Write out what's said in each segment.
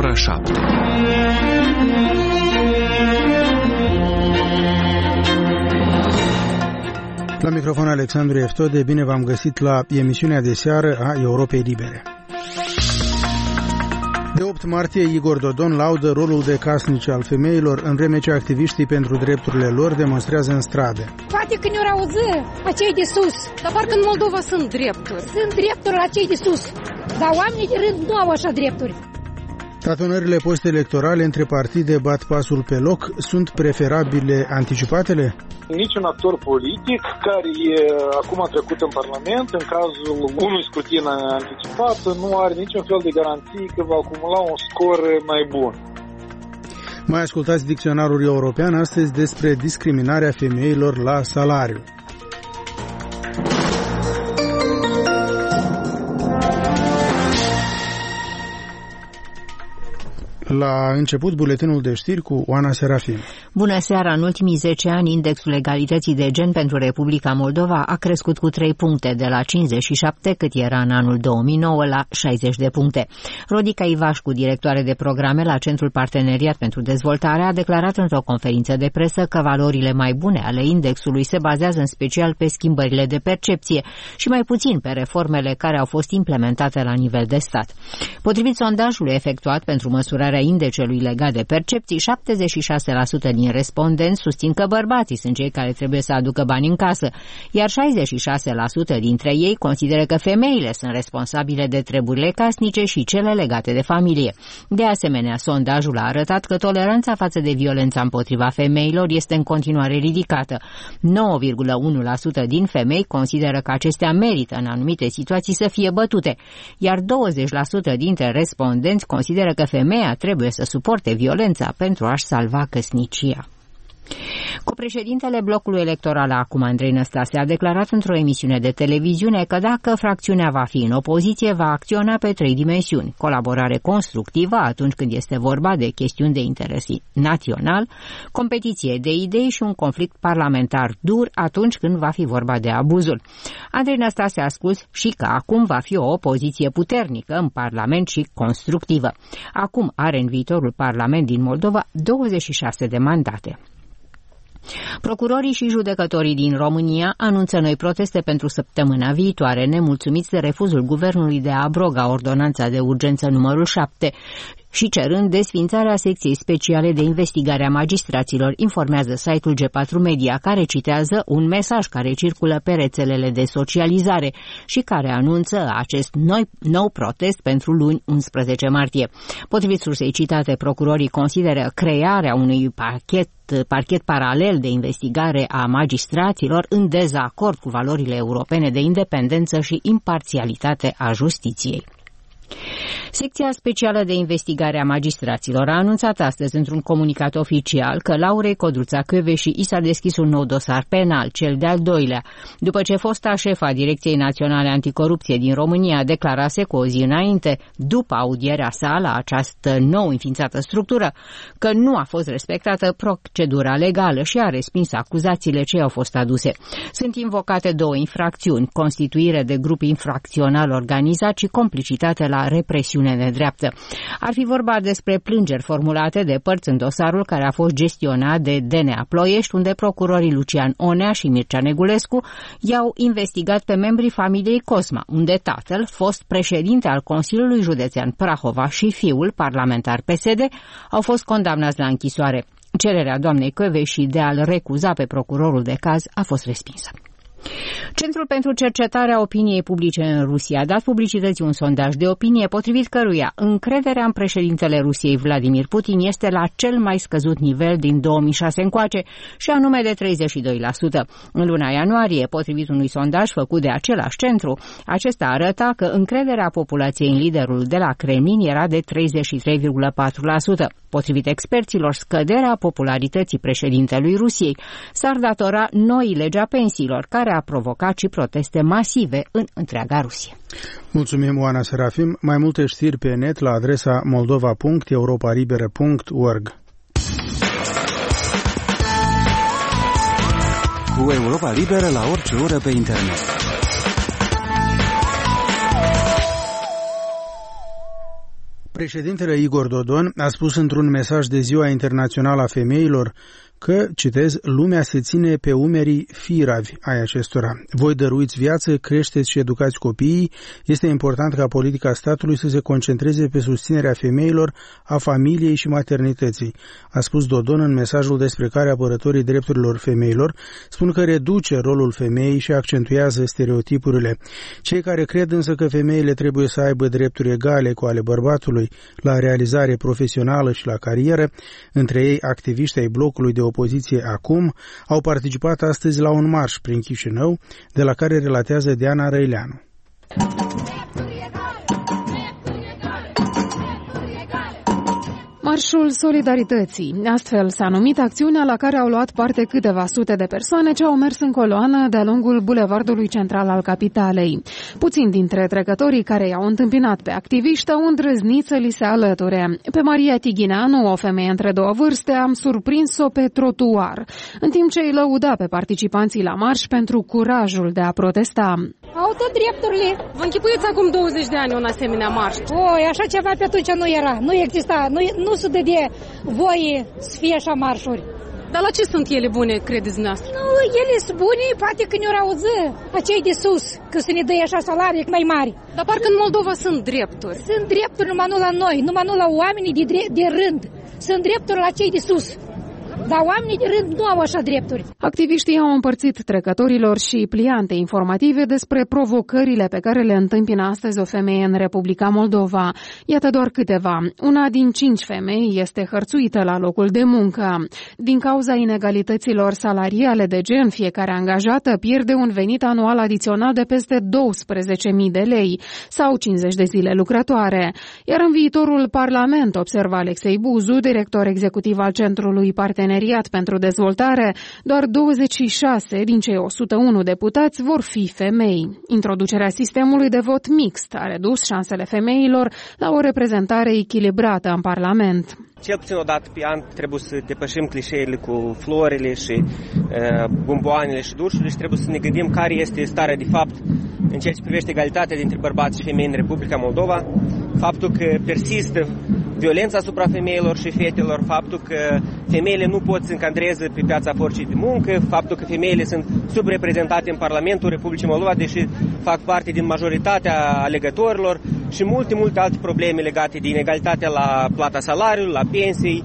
ora 7. La microfon Alexandru Eftode, bine v-am găsit la emisiunea de seară a Europei Libere. De 8 martie, Igor Dodon laudă rolul de casnice al femeilor, în vreme ce activiștii pentru drepturile lor demonstrează în strade. Poate când ne-au auzit acei de sus, dar parcă în Moldova sunt drepturi. Sunt drepturi la cei de sus, dar oamenii de rând nu au așa drepturi. Tatonările post-electorale între partide bat pasul pe loc. Sunt preferabile anticipatele? Niciun actor politic care acum a trecut în Parlament, în cazul unui scrutin anticipat, nu are niciun fel de garanție că va acumula un scor mai bun. Mai ascultați dicționarul european astăzi despre discriminarea femeilor la salariu. La început, buletinul de știri cu Oana Serafim. Bună seara! În ultimii 10 ani, indexul egalității de gen pentru Republica Moldova a crescut cu 3 puncte, de la 57, cât era în anul 2009, la 60 de puncte. Rodica Ivașcu, directoare de programe la Centrul Parteneriat pentru Dezvoltare, a declarat într-o conferință de presă că valorile mai bune ale indexului se bazează în special pe schimbările de percepție și mai puțin pe reformele care au fost implementate la nivel de stat. Potrivit sondajului efectuat pentru măsurarea indexului legat de percepții, 76% din respondenți susțin că bărbații sunt cei care trebuie să aducă bani în casă, iar 66% dintre ei consideră că femeile sunt responsabile de treburile casnice și cele legate de familie. De asemenea, sondajul a arătat că toleranța față de violența împotriva femeilor este în continuare ridicată. 9,1% din femei consideră că acestea merită în anumite situații să fie bătute, iar 20% dintre respondenți consideră că femeia trebuie să suporte violența pentru a-și salva căsnicia. Copreședintele blocului electoral acum, Andrei Năstase, a declarat într-o emisiune de televiziune că dacă fracțiunea va fi în opoziție, va acționa pe 3 dimensiuni: colaborare constructivă atunci când este vorba de chestiuni de interes național, competiție de idei și un conflict parlamentar dur atunci când va fi vorba de abuzul. Andrei Năstase a spus și că acum va fi o opoziție puternică în Parlament și constructivă. Acum are în viitorul Parlament din Moldova 26 de mandate. Procurorii și judecătorii din România anunță noi proteste pentru săptămâna viitoare, nemulțumiți de refuzul guvernului de a abroga ordonanța de urgență numărul 7 și cerând desființarea secției speciale de investigare a magistraților, informează site-ul G4 Media, care citează un mesaj care circulă pe rețelele de socializare și care anunță acest nou protest pentru luni 11 martie. Potrivit sursei citate, procurorii consideră crearea unui parchet paralel de investigare a magistraților în dezacord cu valorile europene de independență și imparțialitate a justiției. Secția specială de investigare a magistraților a anunțat astăzi într-un comunicat oficial că Laurei Codruța Kövesi i s-a deschis un nou dosar penal, cel de-al doilea, după ce fosta șefa a Direcției Naționale Anticorupție din România declarase cu o zi înainte, după audierea sa la această nou înființată structură, că nu a fost respectată procedura legală și a respins acuzațiile ce au fost aduse. Sunt invocate 2 infracțiuni: constituire de grup infracțional organizat și complicitate la represiune nedreaptă. Ar fi vorba despre plângeri formulate de părți în dosarul care a fost gestionat de DNA Ploiești, unde procurorii Lucian Onea și Mircea Negulescu i-au investigat pe membrii familiei Cosma, unde tatăl, fost președinte al Consiliului Județean Prahova, și fiul, parlamentar PSD, au fost condamnați la închisoare. Cererea doamnei Kövesi de a-l recuza pe procurorul de caz a fost respinsă. Centrul pentru cercetarea opiniei publice în Rusia a dat publicității un sondaj de opinie potrivit căruia încrederea în președintele Rusiei Vladimir Putin este la cel mai scăzut nivel din 2006 încoace, și anume de 32%. În luna ianuarie, potrivit unui sondaj făcut de același centru, acesta arăta că încrederea populației în liderul de la Kremlin era de 33,4%. Potrivit experților, scăderea popularității președintelui Rusiei s-ar datora noii legi a pensiilor, care a provocat și proteste masive în întreaga Rusie. Mulțumim, Oana Serafim. Mai multe știri pe net la adresa moldova.europalibera.org. Cu Europa Liberă la orice oră pe internet. Președintele Igor Dodon a spus într-un mesaj de Ziua Internațională a Femeilor că, citez, lumea se ține pe umerii firavi ai acestora. Voi dăruiți viață, creșteți și educați copiii. Este important ca politica statului să se concentreze pe susținerea femeilor, a familiei și maternității, a spus Dodon în mesajul despre care apărătorii drepturilor femeilor spun că reduce rolul femeii și accentuează stereotipurile. Cei care cred însă că femeile trebuie să aibă drepturi egale cu ale bărbatului la realizare profesională și la carieră, între ei activiști ai blocului de opoziție Acum, au participat astăzi la un marș prin Chișinău, de la care relatează Diana Răileanu. Marșul Solidarității. Astfel s-a numit acțiunea la care au luat parte câteva sute de persoane ce au mers în coloană de-a lungul bulevardului central al capitalei. Puțini dintre trecătorii care i-au întâmpinat pe activiști au îndrăznit să li se alăture. Pe Maria Tighineanu, o femeie între două vârste, am surprins-o pe trotuar, în timp ce îi lăuda pe participanții la marș pentru curajul de a protesta. Au tot drepturile. Vă închipuiți acum 20 de ani un asemenea marș? Oi, așa ceva pe atunci nu era, nu exista, nu se dădea voie să fie așa marșuri. Dar la ce sunt ele bune, credeți dumneavoastră? Nu, ele sunt bune, poate când ne-au auzit acei de sus, că să ne dă așa salarii mai mari. Dar parcă în Moldova sunt drepturi. Sunt drepturi numai nu la noi, numai nu la oamenii de rând. Sunt drepturi la cei de sus. Dar oamenii de rând nu au așa drepturi. Activiștii au împărțit trecătorilor și pliante informative despre provocările pe care le întâmpină astăzi o femeie în Republica Moldova. Iată doar câteva. Una din 5 femei este hărțuită la locul de muncă. Din cauza inegalităților salariale de gen, fiecare angajată pierde un venit anual adițional de peste 12.000 de lei sau 50 de zile lucrătoare. Iar în viitorul Parlament, observă Alexei Buzu, director executiv al Centrului Parteneriat pentru Dezvoltare, doar 26 din cei 101 deputați vor fi femei. Introducerea sistemului de vot mixt a redus șansele femeilor la o reprezentare echilibrată în Parlament. Cel puțin o dată pe an trebuie să depășim clișeele cu florile și bomboanele și dușurile și trebuie să ne gândim care este starea de fapt în ceea ce privește egalitatea dintre bărbați și femei în Republica Moldova, faptul că persistă violența asupra femeilor și fetelor, faptul că femeile nu pot să încadreze pe piața forței de muncă, faptul că femeile sunt subreprezentate în Parlamentul Republicii Moldova, deși fac parte din majoritatea alegătorilor și multe alte probleme legate de inegalitatea la plata salariului, la pensii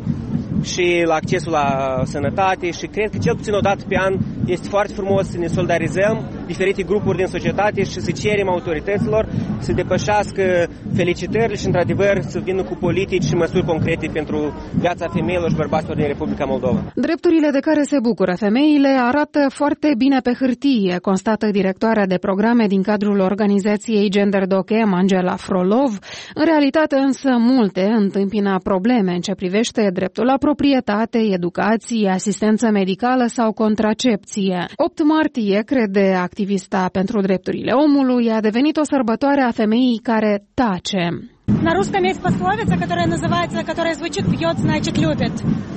și la accesul la sănătate și cred că cel puțin o dată pe an este foarte frumos să ne solidarizăm diferite grupuri din societate și să cerem autorităților să depășească felicitările și într-adevăr să vină cu politici și măsuri concrete pentru viața femeilor și bărbaților din Republica Moldova. Drepturile de care se bucură femeile arată foarte bine pe hârtie, constată directoarea de programe din cadrul organizației Gender Docem, Angela Frolov. În realitate însă multe întâmpină probleme în ce privește dreptul la proprietate, educație, asistență medicală sau contracepție. 8 martie, crede activista pentru drepturile omului, a devenit o sărbătoare a femeii care tace. На русском есть пословица, которая звучит «бьет, значит любит».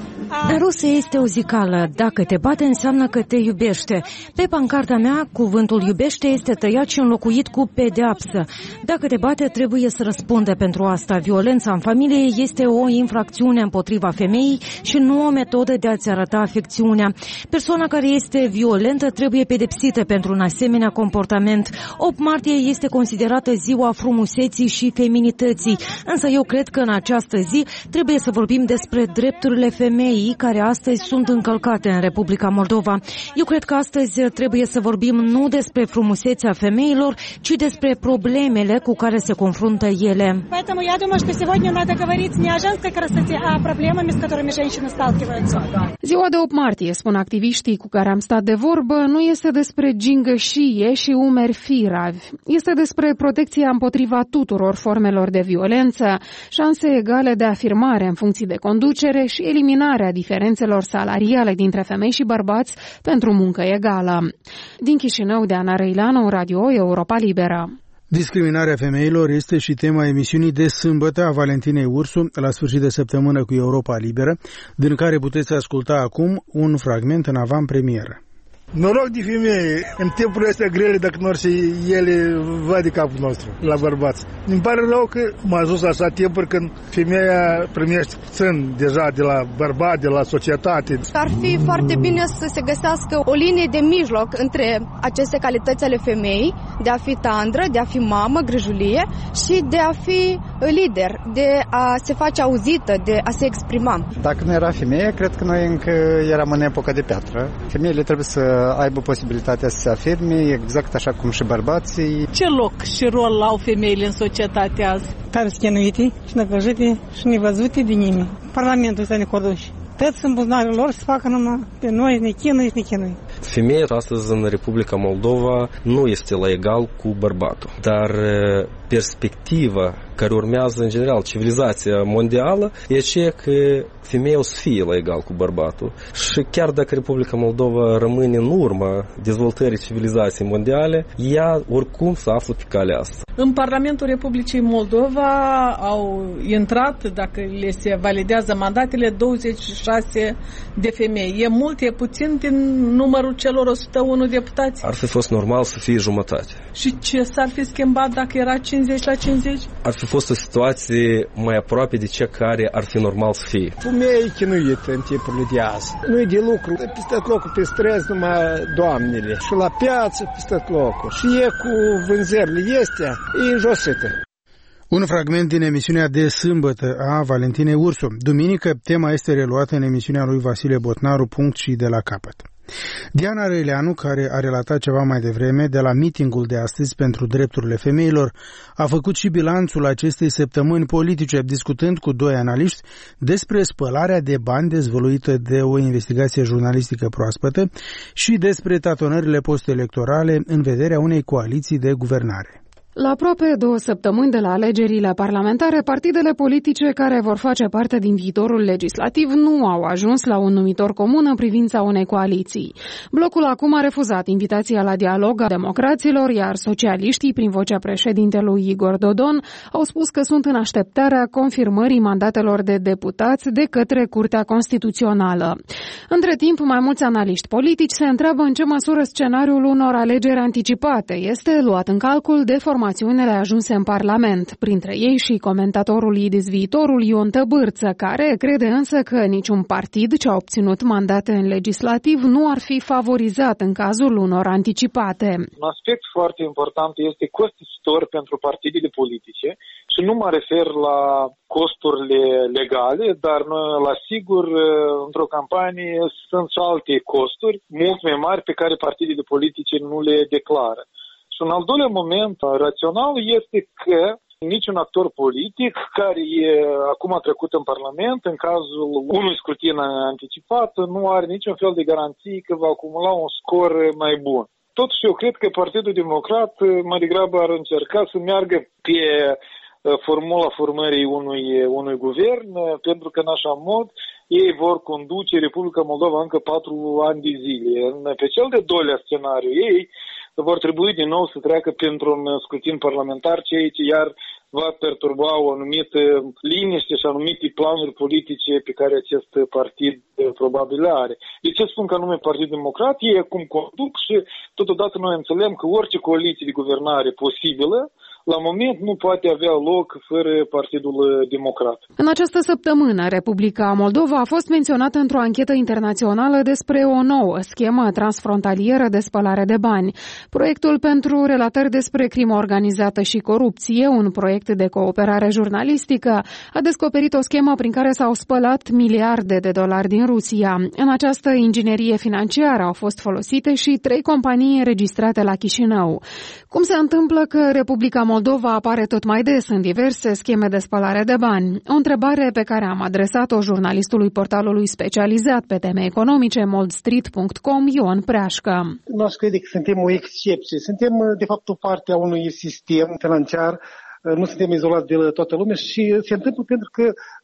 În Rusia este o zicală, dacă te bate înseamnă că te iubește. Pe pancarta mea, cuvântul iubește este tăiat și înlocuit cu pedeapsă. Dacă te bate, trebuie să răspundă pentru asta. Violența în familie este o infracțiune împotriva femeii și nu o metodă de a-ți arăta afecțiunea. Persoana care este violentă trebuie pedepsită pentru un asemenea comportament. 8 martie este considerată ziua frumuseții și feminității, însă eu cred că în această zi trebuie să vorbim despre drepturile femeii care astăzi sunt încălcate în Republica Moldova. Eu cred că astăzi trebuie să vorbim nu despre frumusețea femeilor, ci despre problemele cu care se confruntă ele. Поэтому я думаю, что сегодня надо говорить не о женской красоте, а о проблемах, с которыми женщины сталкиваются. Ziua de 8 martie, spun activiștii cu care am stat de vorbă, nu este despre gingășie și umeri firavi. Este despre protecția împotriva tuturor formelor de violență, șanse egale de afirmare în funcții de conducere și eliminarea diferențelor salariale dintre femei și bărbați pentru muncă egală. Din Chișinău, Diana Răileanu, Radio Europa Liberă. Discriminarea femeilor este și tema emisiunii de sâmbătă a Valentinei Ursu, la sfârșit de săptămână cu Europa Liberă, din care puteți asculta acum un fragment în avant-premieră. Noroc de femei, în timpurile astea grele, dacă nu și ele va de capul nostru, la bărbați. Îmi pare rău că m-a ajuns așa timpuri când femeia primește puțin deja de la bărbat, de la societate. Ar fi foarte bine să se găsească o linie de mijloc între aceste calități ale femeii, de a fi tandră, de a fi mamă, grijulie și de a fi lider, de a se face auzită, de a se exprima. Dacă nu era femeie, cred că noi încă eram în epoca de piatră. Femeile trebuie să aibă posibilitatea să se afirme, exact așa cum și bărbații. Ce loc și rol au femeile în societate azi? Tare schinuite și năcăjite și nevăzute de nimeni. Parlamentul ăsta necorduși. Toți în buzunarul lor să facă numai pe noi, ne chinui. Femeia astăzi în Republica Moldova nu este la egal cu bărbatul, dar perspectiva care urmează în general civilizația mondială e aceea că femeia o să fie la egal cu bărbatul. Și chiar dacă Republica Moldova rămâne în urma dezvoltării civilizației mondiale, ea oricum se află pe calea asta. În Parlamentul Republicii Moldova au intrat, dacă le se validează mandatele, 26 de femei. E mult, e puțin din numărul celor 101 deputați? Ar fi fost normal să fie jumătate. Și ce s-ar fi schimbat dacă era 50-50? Ar fi fost o situație mai aproape de cea care ar fi normal să fie. Femeia chinuită în timpurile de azi. Nu e de lucru. Peste tot locul pe străzi numai doamnele. Și la piață peste tot locul. Și e cu vânzările este, e înjosită. Un fragment din emisiunea de sâmbătă a Valentinei Ursu. Duminică, tema este reluată în emisiunea lui Vasile Botnaru, punct și de la capăt. Diana Răileanu, care a relatat ceva mai devreme de la mitingul de astăzi pentru drepturile femeilor, a făcut și bilanțul acestei săptămâni politice, discutând cu doi analiști despre spălarea de bani dezvăluită de o investigație jurnalistică proaspătă și despre tatonările postelectorale în vederea unei coaliții de guvernare. La aproape 2 săptămâni de la alegerile parlamentare, partidele politice care vor face parte din viitorul legislativ nu au ajuns la un numitor comun în privința unei coaliții. Blocul acum a refuzat invitația la dialog a democraților, iar socialiștii, prin vocea președintelui Igor Dodon, au spus că sunt în așteptarea confirmării mandatelor de deputați de către Curtea Constituțională. Între timp, mai mulți analiști politici se întreabă în ce măsură scenariul unor alegeri anticipate este luat în calcul de formațiunile ajunse în Parlament, printre ei și comentatorul IDIS Viitorul Ion Tăbârță, care crede însă că niciun partid ce a obținut mandate în legislativ nu ar fi favorizat în cazul unor anticipate. Un aspect foarte important este costisitor pentru partidele politice și nu mă refer la costurile legale, dar la sigur într-o campanie sunt și alte costuri mult mai mari pe care partidele politice nu le declară. Și un al doilea moment rațional este că niciun actor politic care e acum trecut în Parlament, în cazul unui scrutin anticipat, nu are niciun fel de garanție că va acumula un scor mai bun. Totuși, eu cred că Partidul Democrat mai degrabă ar încerca să meargă pe formula formării unui guvern, pentru că în așa mod ei vor conduce Republica Moldova încă 4 ani de zile. Pe cel de doilea scenariu, ei vor trebui din nou să treacă printr-un scrutin parlamentar, ceea ce iar va perturba o anumită liniște și anumite planuri politice pe care acest partid probabil le are. De ce spun că anume Partidul Democrat? Ei acum conduc și totodată noi înțelegem că orice coaliție de guvernare posibilă la moment nu poate avea loc fără Partidul Democrat. În această săptămână, Republica Moldova a fost menționată într-o anchetă internațională despre o nouă schemă transfrontalieră de spălare de bani. Proiectul pentru relatări despre crimă organizată și corupție, un proiect de cooperare jurnalistică, a descoperit o schemă prin care s-au spălat miliarde de dolari din Rusia. În această inginerie financiară au fost folosite și 3 companii înregistrate la Chișinău. Cum se întâmplă că Republica Moldova apare tot mai des în diverse scheme de spălare de bani? O întrebare pe care am adresat-o jurnalistului portalului specializat pe teme economice moldstreet.com, Ion Preașcă. Nu aș crede că suntem o excepție. Suntem, de fapt, o parte a unui sistem financiar. Nu suntem izolați de toată lumea și se întâmplă pentru că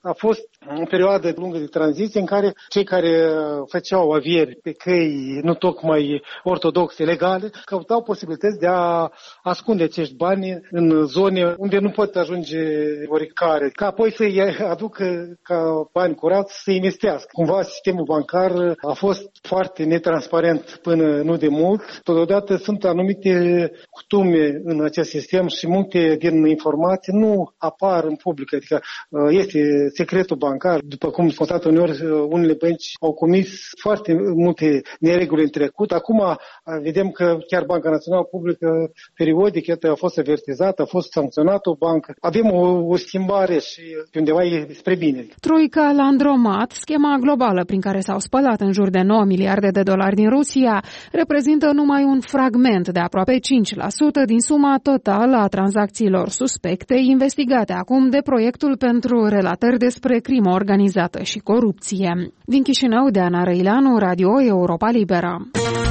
a fost o perioadă lungă de tranziție în care cei care făceau avieri pe căi nu tocmai ortodoxe, legale, căutau posibilități de a ascunde acești bani în zone unde nu pot ajunge oricare, ca apoi să-i aducă ca bani curați să investească. Cumva sistemul bancar a fost foarte netransparent până nu de mult. Totodată sunt anumite cutume în acest sistem și multe din informații nu apar în public, adică este secretul bancar. După cum s-a constatat uneori, unele bănci au comis foarte multe nereguli în trecut. Acum vedem că chiar Banca Națională publică periodic, a fost avertizată, a fost sancționată o bancă. Avem o schimbare și undeva e spre bine. Troica l-a îndromat. Schema globală prin care s-au spălat în jur de 9 miliarde de dolari din Rusia reprezintă numai un fragment de aproape 5% din suma totală a tranzacțiilor suspecte investigate acum de proiectul pentru relatări despre crimă organizată și corupție. Din Chișinău, Deana Răileanu, Radio Europa Liberă.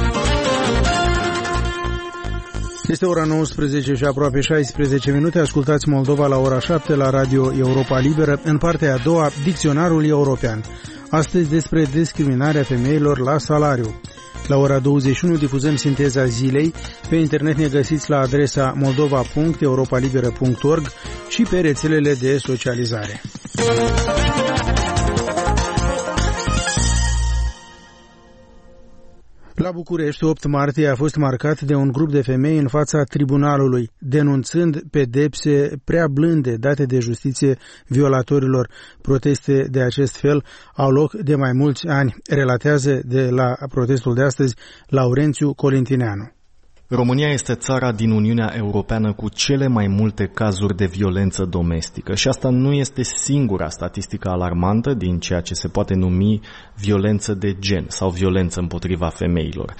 Este ora 19 și aproape 16 minute. Ascultați Moldova la ora 7 la Radio Europa Liberă. În partea a doua, Dicționarul European. Astăzi despre discriminarea femeilor la salariu. La ora 21 difuzăm sinteza zilei. Pe internet ne găsiți la adresa moldova.europalibera.org și pe rețelele de socializare. La București, 8 martie a fost marcat de un grup de femei în fața tribunalului, denunțând pedepse prea blânde date de justiție violatorilor. Proteste de acest fel au loc de mai mulți ani, relatează de la protestul de astăzi Laurențiu Colintineanu. România este țara din Uniunea Europeană cu cele mai multe cazuri de violență domestică și asta nu este singura statistică alarmantă din ceea ce se poate numi violență de gen sau violență împotriva femeilor.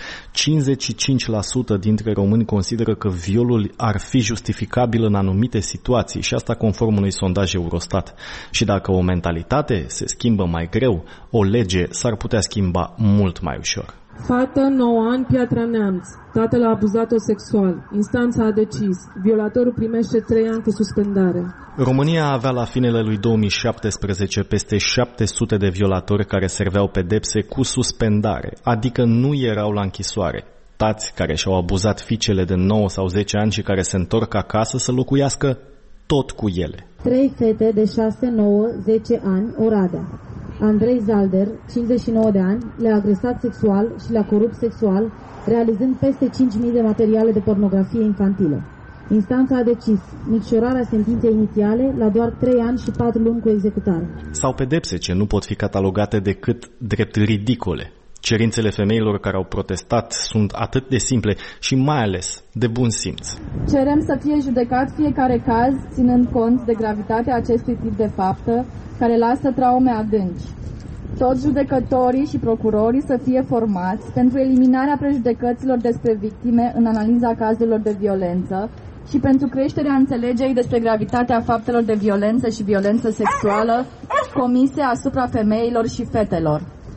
55% dintre români consideră că violul ar fi justificabil în anumite situații și asta conform unui sondaj Eurostat. Și dacă o mentalitate se schimbă mai greu, o lege s-ar putea schimba mult mai ușor. Fată, 9 ani, Piatra Neamț. Tatăl a abuzat-o sexual. Instanța a decis. Violatorul primește 3 ani cu suspendare. România avea la finele lui 2017 peste 700 de violatori care serveau pedepse cu suspendare, adică nu erau la închisoare. Tați care și-au abuzat fiicele de 9 sau 10 ani și care se întorc acasă să locuiască tot cu ele. 3 fete de 6, 9, 10 ani, Oradea. Andrei Zalder, 59 de ani, le-a agresat sexual și le-a corupt sexual, realizând peste 5.000 de materiale de pornografie infantilă. Instanța a decis micșorarea sentinței inițiale la doar 3 ani și 4 luni cu executare. Sau pedepse ce nu pot fi catalogate decât drept ridicole. Cerințele femeilor care au protestat sunt atât de simple și mai ales de bun simț. Cerem să fie judecat fiecare caz, ținând cont de gravitatea acestui tip de faptă, care lasă traume adânci. Toți judecătorii și procurorii să fie formați pentru eliminarea prejudecăților despre victime în analiza cazurilor de violență și pentru creșterea înțelegerii despre gravitatea faptelor de violență și violență sexuală comise asupra femeilor și fetelor.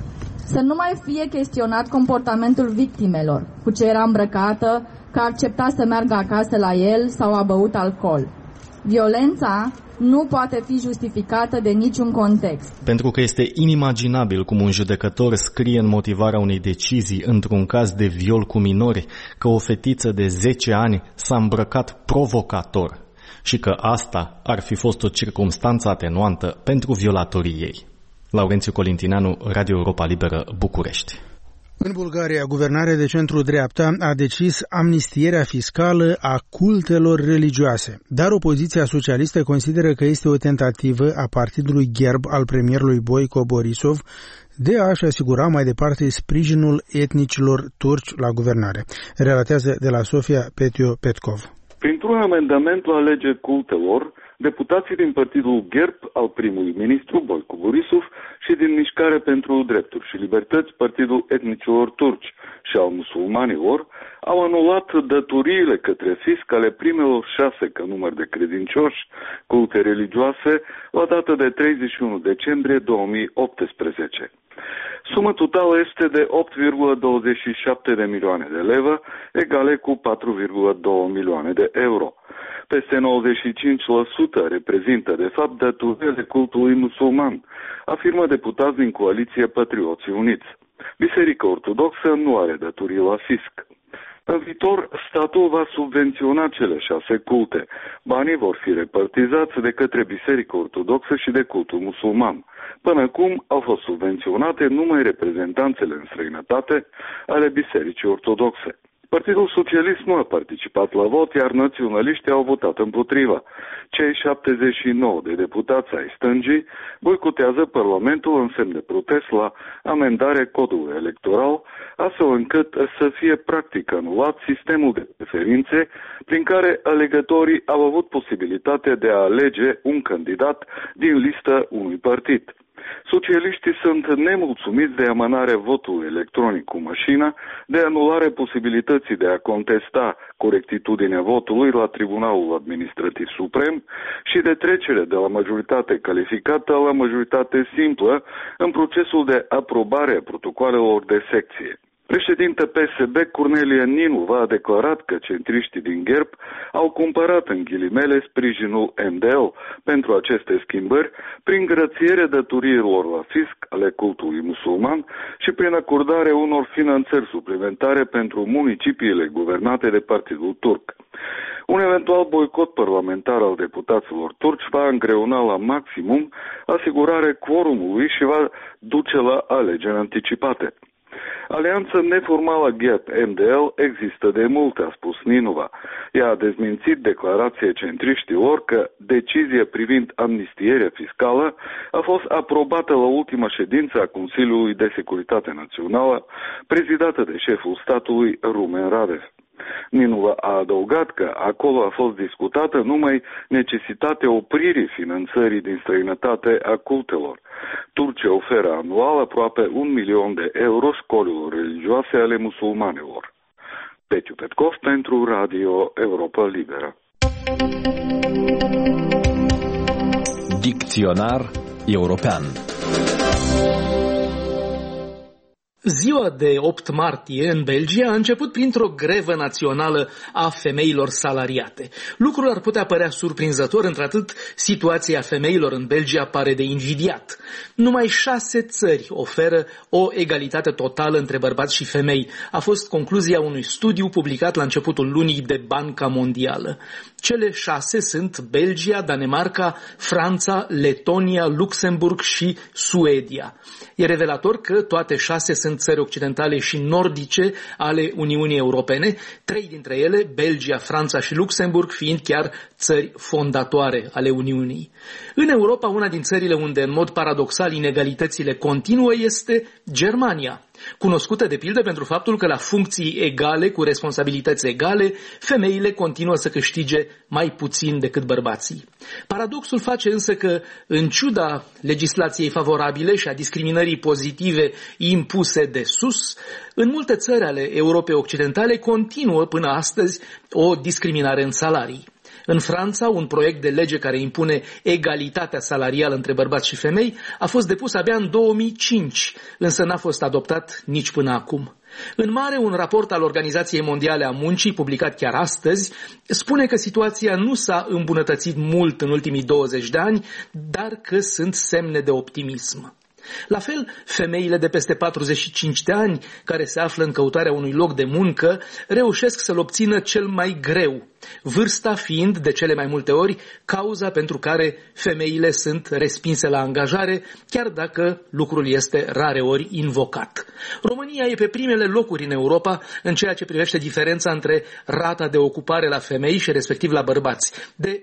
Să nu mai fie chestionat comportamentul victimelor, cu ce era îmbrăcată, că accepta să meargă acasă la el sau a băut alcool. Violența nu poate fi justificată de niciun context. Pentru că este inimaginabil cum un judecător scrie în motivarea unei decizii într-un caz de viol cu minori că o fetiță de 10 ani s-a îmbrăcat provocator și că asta ar fi fost o circumstanță atenuantă pentru violatorii ei. Laurențiu Colintineanu, Radio Europa Liberă, București. În Bulgaria, guvernarea de centru-dreapta a decis amnistierea fiscală a cultelor religioase, dar opoziția socialistă consideră că este o tentativă a partidului Gherb al premierului Boico Borisov de a-și asigura mai departe sprijinul etnicilor turci la guvernare. Relatează de la Sofia Petio Petkov. Printr-un amendament la legea cultelor, deputații din partidul Gherb al primului ministru Boico Borisov și din Mișcare pentru Drepturi și Libertăți, partidul etnicilor turci și al musulmanilor, au anulat datoriile către fisc ale primelor 6 ca număr de credincioși culte religioase la data de 31 decembrie 2018. Suma totală este de 8,27 de milioane de leve, egale cu 4,2 milioane de euro. Peste 95% reprezintă, de fapt, datorile cultului musulman, afirmă deputați din coaliție Patrioții Uniți. Biserica Ortodoxă nu are datorii la fisc. În viitor, statul va subvenționa cele 6 culte. Banii vor fi repartizați de către Biserica Ortodoxă și de cultul musulman. Până acum au fost subvenționate numai reprezentanțele în străinătate ale Bisericii Ortodoxe. Partidul Socialist nu a participat la vot, iar naționaliștii au votat împotriva. Cei 79 de deputați ai stângii boicotează Parlamentul în semn de protest la amendarea codului electoral, astfel încât să fie practic anulat sistemul de preferințe prin care alegătorii au avut posibilitatea de a alege un candidat din lista unui partid. Socialiștii sunt nemulțumiți de amânarea votului electronic cu mașina, de anularea posibilității de a contesta corectitudinea votului la Tribunalul Administrativ Suprem și de trecere de la majoritate calificată la majoritate simplă în procesul de aprobare a protocoalelor de secție. Președinte PSD Cornelia Ninu a declarat că centriștii din Gherb au cumpărat în ghilimele sprijinul MDL pentru aceste schimbări prin grățierea datoriilor la fisc ale cultului musulman și prin acordarea unor finanțări suplimentare pentru municipiile guvernate de Partidul Turc. Un eventual boicot parlamentar al deputaților turci va îngreuna la maximum asigurarea quorumului și va duce la alegeri anticipate. Alianța neformală GEP-MDL există de mult, a spus Ninova. Ea a dezmințit declarația centriștilor că decizia privind amnistierea fiscală a fost aprobată la ultima ședință a Consiliului de Securitate Națională, prezidată de șeful statului Rumen Radev. Ninova a adăugat că acolo a fost discutată numai necesitatea opririi finanțării din străinătate a cultelor. Turcia oferă anual aproape 1 milion de euro școlilor religioase ale musulmanilor. Petiu Petkov pentru Radio Europa Liberă. Dicționar european. Ziua de 8 martie în Belgia a început printr-o grevă națională a femeilor salariate. Lucrul ar putea părea surprinzător, într-atât situația femeilor în Belgia pare de invidiat. Numai 6 țări oferă o egalitate totală între bărbați și femei. A fost concluzia unui studiu publicat la începutul lunii de Banca Mondială. Cele 6 sunt Belgia, Danemarca, Franța, Letonia, Luxemburg și Suedia. E revelator că toate 6 sunt țări occidentale și nordice ale Uniunii Europene, 3 dintre ele, Belgia, Franța și Luxemburg, fiind chiar țări fondatoare ale Uniunii. În Europa, una din țările unde în mod paradoxal inegalitățile continuă este Germania, cunoscută de pildă pentru faptul că la funcții egale, cu responsabilități egale, femeile continuă să câștige mai puțin decât bărbații. Paradoxul face însă că, în ciuda legislației favorabile și a discriminării pozitive impuse de sus, în multe țări ale Europei Occidentale continuă până astăzi o discriminare în salarii. În Franța, un proiect de lege care impune egalitatea salarială între bărbați și femei a fost depus abia în 2005, însă n-a fost adoptat nici până acum. În mare, un raport al Organizației Mondiale a Muncii, publicat chiar astăzi, spune că situația nu s-a îmbunătățit mult în ultimii 20 de ani, dar că sunt semne de optimism. La fel, femeile de peste 45 de ani, care se află în căutarea unui loc de muncă, reușesc să-l obțină cel mai greu, vârsta fiind, de cele mai multe ori, cauza pentru care femeile sunt respinse la angajare, chiar dacă lucrul este rareori invocat. România e pe primele locuri în Europa în ceea ce privește diferența între rata de ocupare la femei și respectiv la bărbați, de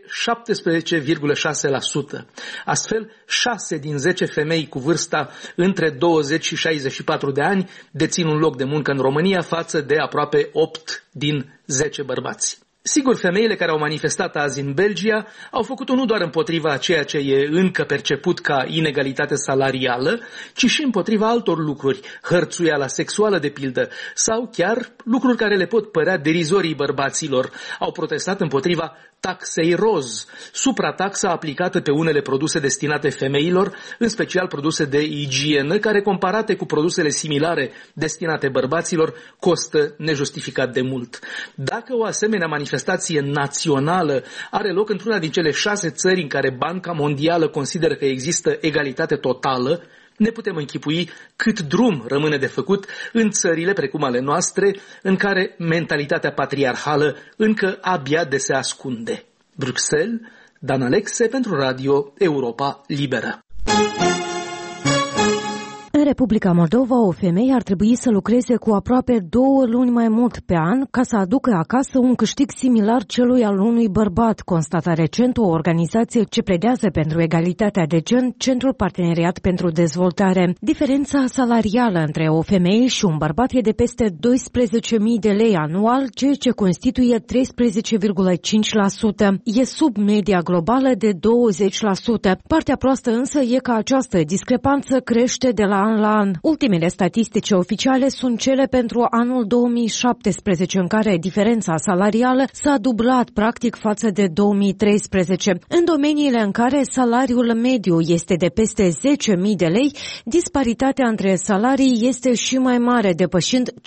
17,6%. Astfel, 6 din 10 femei cu vârsta între 20 și 64 de ani dețin un loc de muncă în România față de aproape 8 din 10 bărbați. Sigur, femeile care au manifestat azi în Belgia au făcut-o nu doar împotriva ceea ce e încă perceput ca inegalitate salarială, ci și împotriva altor lucruri, hărțuiala sexuală de pildă, sau chiar lucruri care le pot părea derizorii bărbaților. Au protestat împotriva taxei roz, suprataxa aplicată pe unele produse destinate femeilor, în special produse de igienă, care comparate cu produsele similare destinate bărbaților, costă nejustificat de mult. Dacă o asemenea manifestație națională are loc într-una din cele 6 țări în care Banca Mondială consideră că există egalitate totală, ne putem închipui cât drum rămâne de făcut în țările precum ale noastre, în care mentalitatea patriarhală încă abia de se ascunde. Bruxelles, Dan Alexe pentru Radio Europa Liberă. În Republica Moldova, o femeie ar trebui să lucreze cu aproape 2 luni mai mult pe an ca să aducă acasă un câștig similar celui al unui bărbat, constata recent o organizație ce pledează pentru egalitatea de gen, Centrul Parteneriat pentru Dezvoltare. Diferența salarială între o femeie și un bărbat e de peste 12.000 de lei anual, ceea ce constituie 13,5%. E sub media globală de 20%. Partea proastă însă e că această discrepanță crește de la an la an. Ultimele statistici oficiale sunt cele pentru anul 2017, în care diferența salarială s-a dublat practic față de 2013. În domeniile în care salariul mediu este de peste 10.000 de lei, disparitatea între salarii este și mai mare, depășind 50%.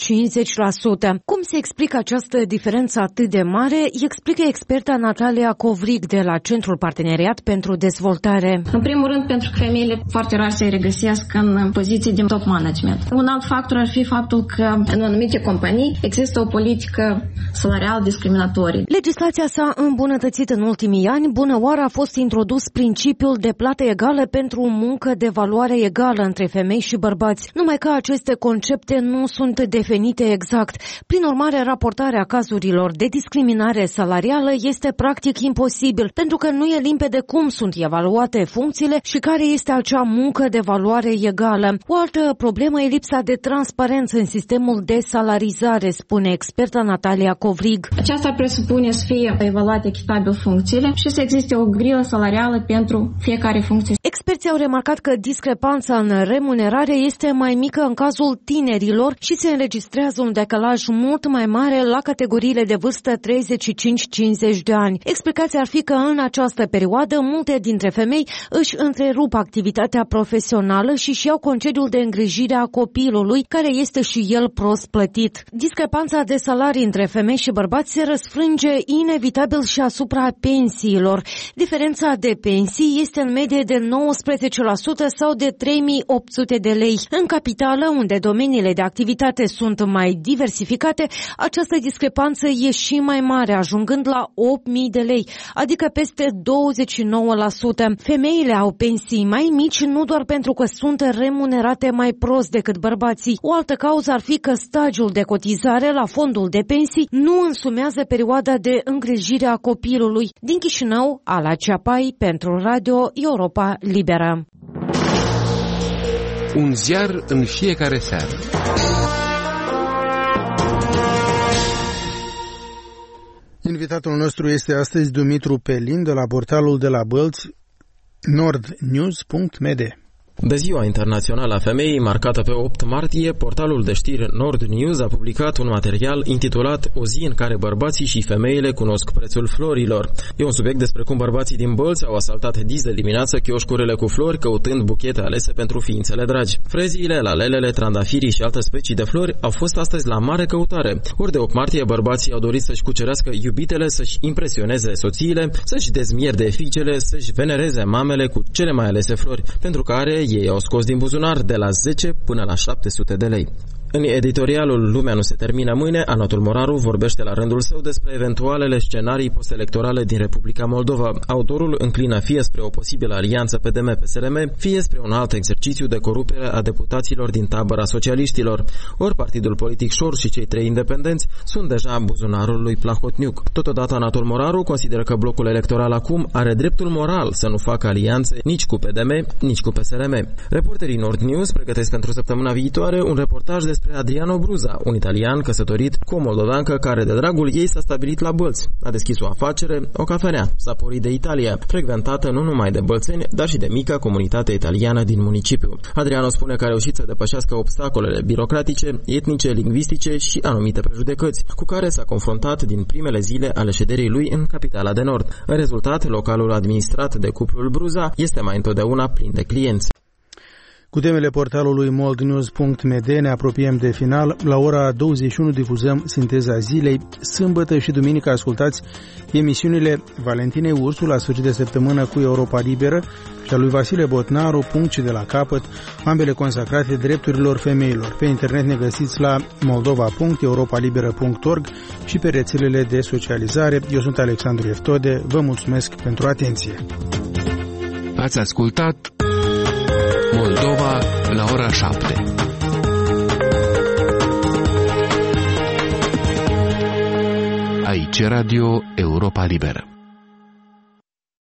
Cum se explică această diferență atât de mare, explică experta Natalia Covrig de la Centrul Parteneriat pentru Dezvoltare. În primul rând, pentru că femeile foarte rar se regăsesc în poziții de top management. Un alt factor ar fi faptul că în anumite companii există o politică salarială discriminatorie. Legislația s-a îmbunătățit în ultimii ani. Bună oară a fost introdus principiul de plată egală pentru muncă de valoare egală între femei și bărbați, numai că aceste concepte nu sunt definite exact. Prin urmare, raportarea cazurilor de discriminare salarială este practic imposibil, pentru că nu e limpede cum sunt evaluate funcțiile și care este acea muncă de valoare egală. O altă problemă e lipsa de transparență în sistemul de salarizare, spune experta Natalia Covrig. Aceasta presupune să fie evaluate echitabil funcțiile și să existe o grilă salarială pentru fiecare funcție. Experții au remarcat că discrepanța în remunerare este mai mică în cazul tinerilor și se înregistrează un decalaj mult mai mare la categoriile de vârstă 35-50 de ani. Explicația ar fi că în această perioadă multe dintre femei își întrerup activitatea profesională și își iau concediul de îngrijire a copilului, care este și el prost plătit. Discrepanța de salarii între femei și bărbați se răsfrânge inevitabil și asupra pensiilor. Diferența de pensii este în medie de 19% sau de 3.800 de lei. În capitală, unde domeniile de activitate sunt mai diversificate, această discrepanță e și mai mare, ajungând la 8.000 de lei, adică peste 29%. Femeile au pensii mai mici nu doar pentru că sunt remunerate mai prost decât bărbații. O altă cauză ar fi că stagiul de cotizare la fondul de pensii nu însumează perioada de îngrijire a copilului. Din Chișinău, Ala Ceapai pentru Radio Europa Liberă. Un ziar în fiecare seară. Invitatul nostru este astăzi Dumitru Pelin de la portalul de la Bălți nordnews.md. De Ziua Internațională a Femeii, marcată pe 8 martie, portalul de știri Nord News a publicat un material intitulat O zi în care bărbații și femeile cunosc prețul florilor. E un subiect despre cum bărbații din Bălți au asaltat dis de dimineață chioșcurile cu flori, căutând buchete alese pentru ființele dragi. Freziile, lalelele, trandafirii și alte specii de flori au fost astăzi la mare căutare. Ori de 8 martie, bărbații au dorit să-și cucerească iubitele, să-și impresioneze soțiile, să-și dezmierde fiicele, să-și venereze mamele cu cele mai alese flori, pentru care ei au scos din buzunar de la 10 până la 700 de lei. În editorialul Lumea nu se termină mâine, Anatol Moraru vorbește la rândul său despre eventualele scenarii postelectorale din Republica Moldova. Autorul înclină fie spre o posibilă alianță PDM-PSRM, fie spre un alt exercițiu de corupere a deputaților din tabăra socialiștilor. Ori partidul politic Șor și cei 3 independenți sunt deja în buzunarul lui Plahotniuc. Totodată Anatol Moraru consideră că blocul electoral acum are dreptul moral să nu facă alianțe nici cu PDM, nici cu PSRM. Reporterii Nord News pregătesc pentru săptămâna viitoare un reportaj despre despre Adriano Bruza, un italian căsătorit cu o moldoveancă care de dragul ei s-a stabilit la Bălți. A deschis o afacere, o cafenea, Sapori de Italia, frecventată nu numai de bălțeni, dar și de mica comunitate italiană din municipiu. Adriano spune că a reușit să depășească obstacolele birocratice, etnice, lingvistice și anumite prejudecăți, cu care s-a confruntat din primele zile ale șederii lui în capitala de nord. În rezultat, localul administrat de cuplul Bruza este mai întotdeauna plin de clienți. Cu temele portalului moldnews.md ne apropiem de final. La ora 21 difuzăm Sinteza zilei. Sâmbătă și duminică ascultați emisiunile Valentinei Ursu la sfârșit de săptămână cu Europa Liberă și a lui Vasile Botnaru, Punct și de la capăt, ambele consacrate drepturilor femeilor. Pe internet ne găsiți la moldova.europalibera.org și pe rețelele de socializare. Eu sunt Alexandru Eftode. Vă mulțumesc pentru atenție. Ați ascultat Moldova la ora 7. Aici Radio Europa Liberă.